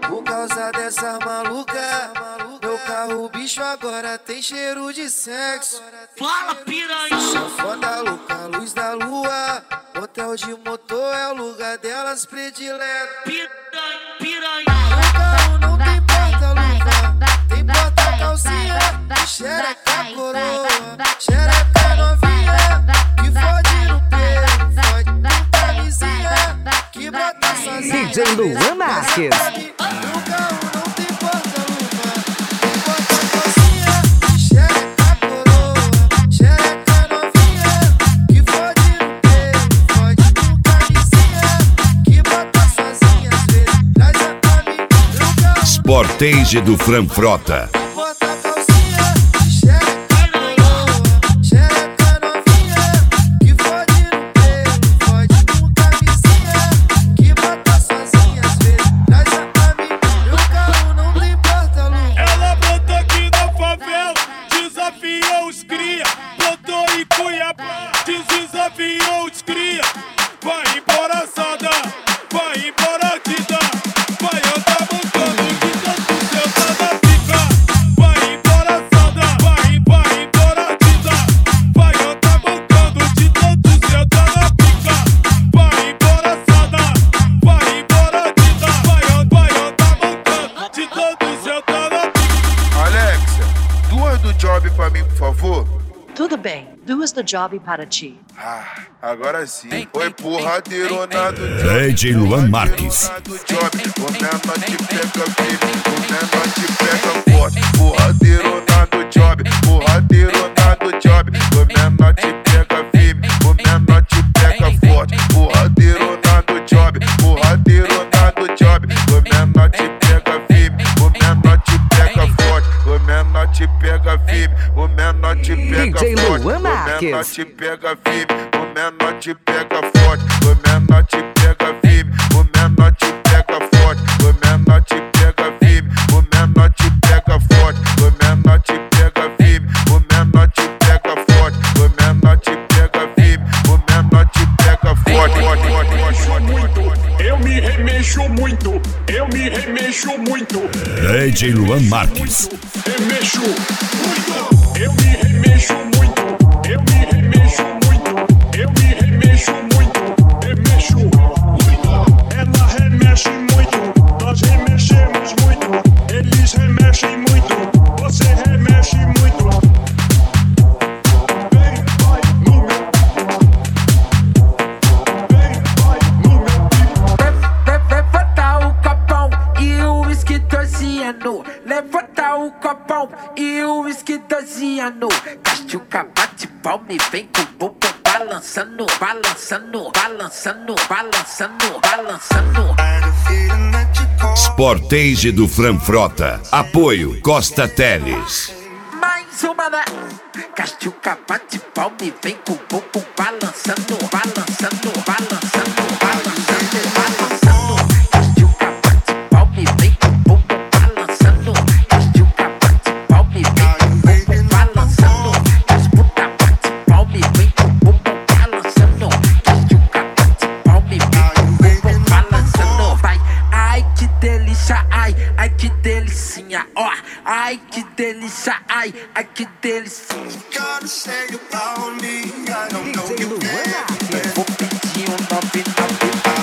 Por causa dessa maluca, meu carro bicho agora tem cheiro de sexo. Fala, piranha! Sanfona louca, luz da lua, hotel de motor é o lugar delas predileto. Piranha! O carro não tem porta-luva, tem porta-calcinha, xereca coroa, xereca novinha, que fode no peito, fode com camisinha, que brota sozinha. DJ Luan Marques. O carro não tem porta-luva, tem porta-calcinha, xereca coroa, xereca novinha, que fode no peito, fode com camisinha, que brota sozinha, às vezes traz a amiga. O carro Sportage do Franfrota. bota a calcinha, xereca coroa, xereca novinha, que fode no peito, fode com camisinha, que bota sozinha, às vezes traz a amiga. Meu carro não tem porta-luva. Ela botou aqui na favela, desafiou os cria. Botou em Cuiabá, desafiou os cria. Vai embora, sada, vai embora, Dida. Vai andar bancando que tanto seu tá na pica. Vai embora, sada, vai embora, Dida. Vai andar bancando de tanto seu tá na pica. Vai embora, sada, vai embora, Dida. Vai andar bancando de tanto seu tá na pica. Alexia, duas do job pra mim, por favor. Tudo bem, duas do job para ti. Agora sim. Oi, porradeirona do job. DJ Luan Marques. Porradeirona do job. O menor te pega firme, o menor te pega forte. Porradeirona do job, porradeirona do job. O menor te pega firme, o menor te pega forte. Porradeirona do job, porradeirona do job. O menor te pega firme, o menor te pega forte. O menor te pega firme, o menor te pega DJ forte. Luan O menor Marques. te pega firme, o menor te pega forte. O menor te pega firme, o menor te pega forte. O menor te pega firme, o menor te pega forte. O menor te pega firme, o menor te pega forte. O menor te pega firme, o menor te pega forte. Eu me remexo muito, eu me remexo muito, DJ Luan Marques. remexo muito, eu me remexo muito, eu me remexo muito, eu me remexo muito, remexo muito. Ela remexe muito, nós remexemos muito, eles remexem muito, você remexe muito. Vem, vai no meu vem, vai no meu Levanta o copão e o uísque torciano. Levanta o copão e o uísque torciano. Cachuca bate palma e vem com o bumbum balançando, balançando, balançando, balançando, balançando. Sportage do Franfrota. Apoio Costa Teles. Mais uma né? Cachuca bate palma e vem com o bumbum balançando, balançando, balançando, balançando, balançando. Cachuca bate palma e vem com o bumbum balançando. Cachuca bate palma e vem com o bumbum balançando. Casputa bate palma e vem com o bumbum balançando. Cachuca bate palma e vem com o bumbum balançando. Vai, ai que delícia, ai que delicinha, ó. Ai que delícia, ai que delicinha. DJ Luan Marques. Vou pedir um 999.